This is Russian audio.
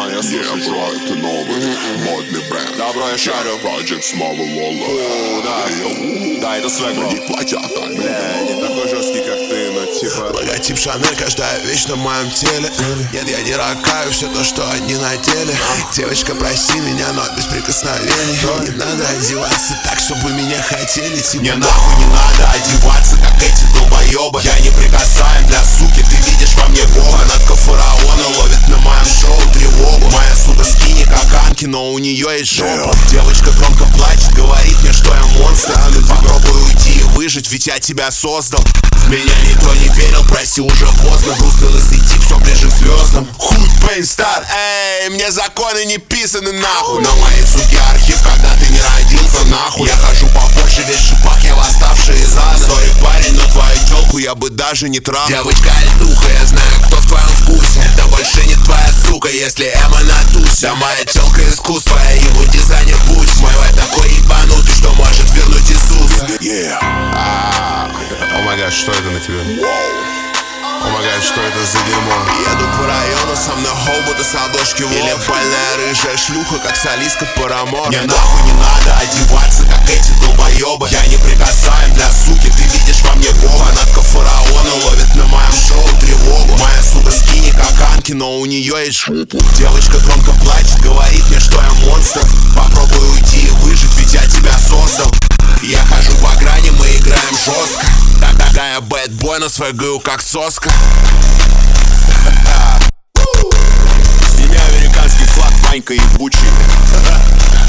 я слушаю, бро, это новый модный бренд. Да, бро, я шарю. Project снова Лола. Да, это свек, бро. Не платят, Бля, не такой жесткий, как ты, но типа... Логотип Шанель, каждая вещь на моем теле. Нет, я не ракаю все то, что они надели. Девочка, прости меня, но без прикосновений. Не надо одеваться так, чтобы меня хотели. Мне нахуй не надо одеваться, как эти долбоебы. Я не прикасаем для суки, ты видишь во мне бога. Фанатка фараона ловит на моем шоу тревогу. Моя сука скини как Анки, но у нее есть жопа. Девочка громко плачет, говорит мне, что я монстр. Попробуй уйти и выжить, ведь я тебя создал. В меня никто не верил, прости, уже поздно. Грустный лысый тип, все ближе к звездам. Худ Пейнстар, эй, мне законы не писаны нахуй. На моей суке архив, когда ты не родился нахуй. Я хожу по Польше, весь шипах, я восставший из ада. Сори, парень, но твою телку я бы даже не трахал. Девочка альтуха, я знаю, кто в твоем вкусе. Это больше не твоя сука, если Эма надуся. Да моя телка искусство, я ему дизайнер путь. Мой вайб такой ебанутый, что может вернуть Иисуса. О май гад, что это на тебе? О май гад, что это за дерьмо? Еду по району, со мной хобота с обложки Волк. Или больная рыжая шлюха, как солистка Парамор. Мне нахуй не надо одеваться, как эти долбоебы. Я не прикасаем для суки, ты видишь во мне бога. Фанатка фараона ловит на моем шоу тревогу. Моя сука скини как Анки, но у нее есть жопа. Девочка громко плачет, говорит мне, что я монстр. Попробуй уйти и выжить, ведь я тебя создал. Я хожу по грани, мы играем жестко. Такая бэтбой, но свэгаю как соска. Сними американский флаг, Ванька ебучий.